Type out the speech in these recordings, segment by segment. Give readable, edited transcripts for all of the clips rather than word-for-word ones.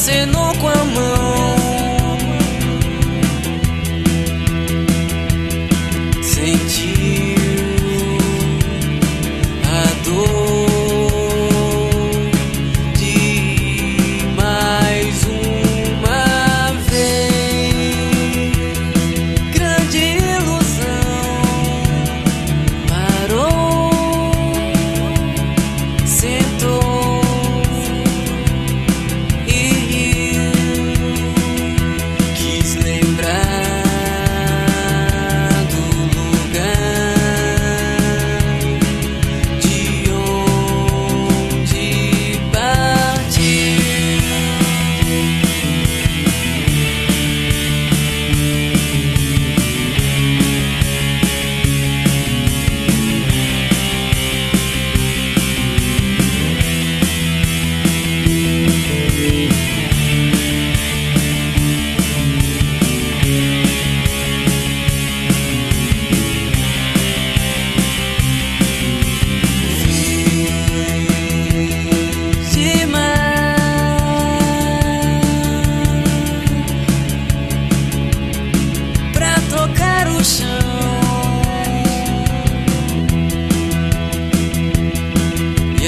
acenou com a mão. Sentiu a dor de mais uma vez. Grande ilusão parou, sentou e riu. Quis lembrar do lugar de onde partiu. Pra tocar o chão e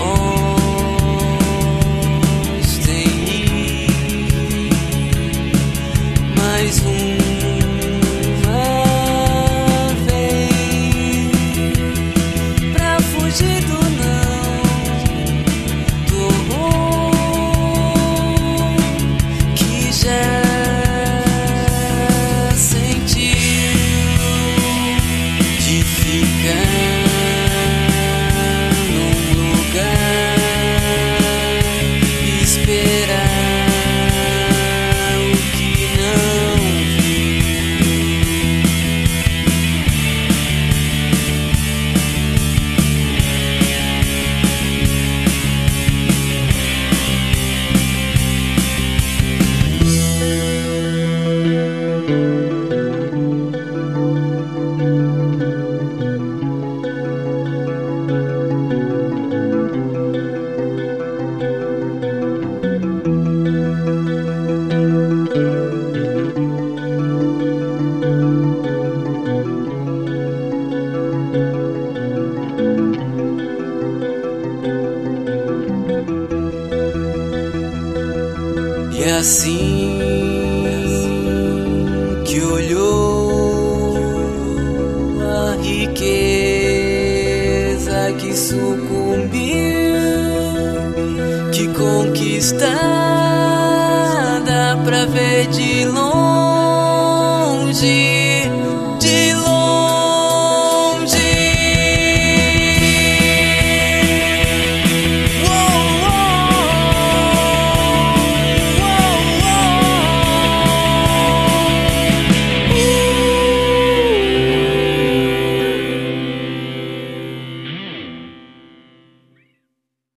após tem ir mais uma vez pra fugir do não, do horror que já sentiu, de ficar num lugar e esperar o que não E assim que olhou a riqueza que sucumbiu, que conquistada pra ver de longe.